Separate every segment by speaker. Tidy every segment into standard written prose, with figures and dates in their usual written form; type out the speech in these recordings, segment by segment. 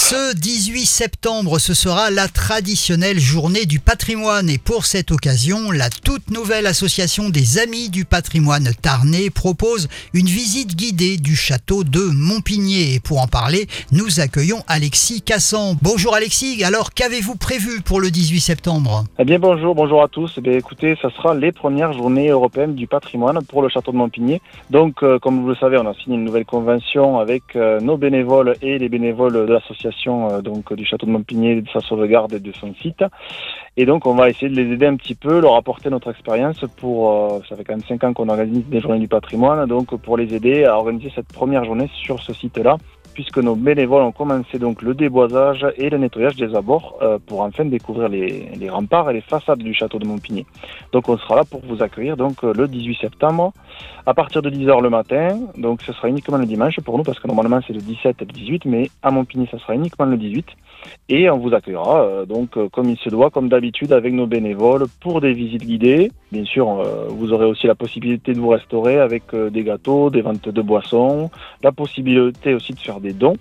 Speaker 1: Ce 18 septembre, ce sera la traditionnelle journée du patrimoine et pour cette occasion, la toute nouvelle association des Amis du patrimoine tarnais propose une visite guidée du château de Montpigné. Et pour en parler, nous accueillons Alexis Cassan. Bonjour Alexis, alors qu'avez-vous prévu pour le 18 septembre ?
Speaker 2: Eh bien bonjour à tous. Écoutez, ça sera les premières journées européennes du patrimoine pour le château de Montpigné. Donc comme vous le savez, on a signé une nouvelle convention avec nos bénévoles et les bénévoles de l'association du château de Montpigné, de sa sauvegarde et de son site. Et donc on va essayer de les aider un petit peu, leur apporter notre expérience pour, ça fait quand même 5 ans qu'on organise des journées du patrimoine, donc pour les aider à organiser cette première journée sur ce site-là, puisque nos bénévoles ont commencé donc le déboisage et le nettoyage des abords pour enfin découvrir les remparts et les façades du château de Montpigné. Donc on sera là pour vous accueillir donc le 18 septembre à partir de 10h le matin. Donc ce sera uniquement le dimanche pour nous parce que normalement c'est le 17 et le 18, mais à Montpigné ça sera uniquement le 18. Et on vous accueillera comme il se doit, comme d'habitude avec nos bénévoles pour des visites guidées. Bien sûr, vous aurez aussi la possibilité de vous restaurer avec des gâteaux, des ventes de boissons, la possibilité aussi de faire des dons.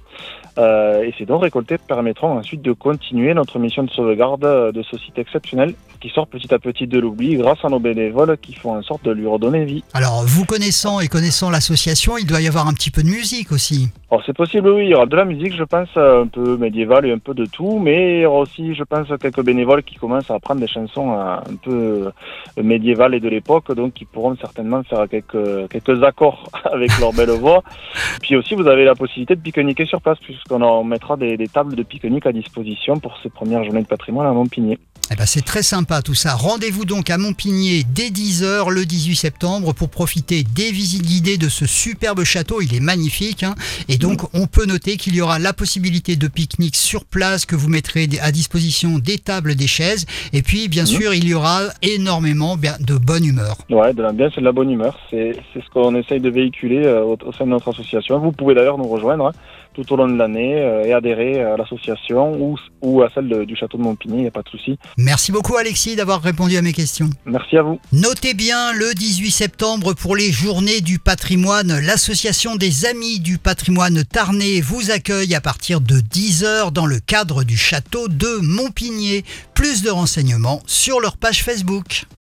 Speaker 2: Et ces dons récoltés permettront ensuite de continuer notre mission de sauvegarde de ce site exceptionnel qui sort petit à petit de l'oubli grâce à nos bénévoles qui font en sorte de lui redonner vie.
Speaker 1: Alors, vous connaissant l'association, il doit y avoir un petit peu de musique aussi.
Speaker 2: Alors c'est possible, oui, il y aura de la musique, je pense, un peu médiévale et un peu de tout, mais il y aura aussi, je pense, quelques bénévoles qui commencent à apprendre des chansons un peu médiévales et de l'époque, donc qui pourront certainement faire quelques accords avec leur belle voix. Puis aussi, vous avez la possibilité de pique-niquer sur place, puisqu'on mettra des tables de pique-nique à disposition pour ces premières journées de patrimoine à Montpigné.
Speaker 1: Eh ben c'est très sympa tout ça. Rendez-vous donc à Montpigné dès 10h le 18 septembre pour profiter des visites guidées de ce superbe château. Il est magnifique. Et donc on peut noter qu'il y aura la possibilité de pique-nique sur place, que vous mettrez à disposition des tables, des chaises. Et puis bien sûr il y aura énormément de bonne humeur.
Speaker 2: Ouais, de l'ambiance et de la bonne humeur. C'est ce qu'on essaye de véhiculer au sein de notre association. Vous pouvez d'ailleurs nous rejoindre tout au long de l'année et adhérer à l'association ou à celle du château de Montpigné, il n'y a pas de souci.
Speaker 1: Merci beaucoup Alexis d'avoir répondu à mes questions.
Speaker 2: Merci à vous.
Speaker 1: Notez bien le 18 septembre pour les journées du patrimoine. L'association des Amis du patrimoine tarnais vous accueille à partir de 10h dans le cadre du château de Montpigné. Plus de renseignements sur leur page Facebook.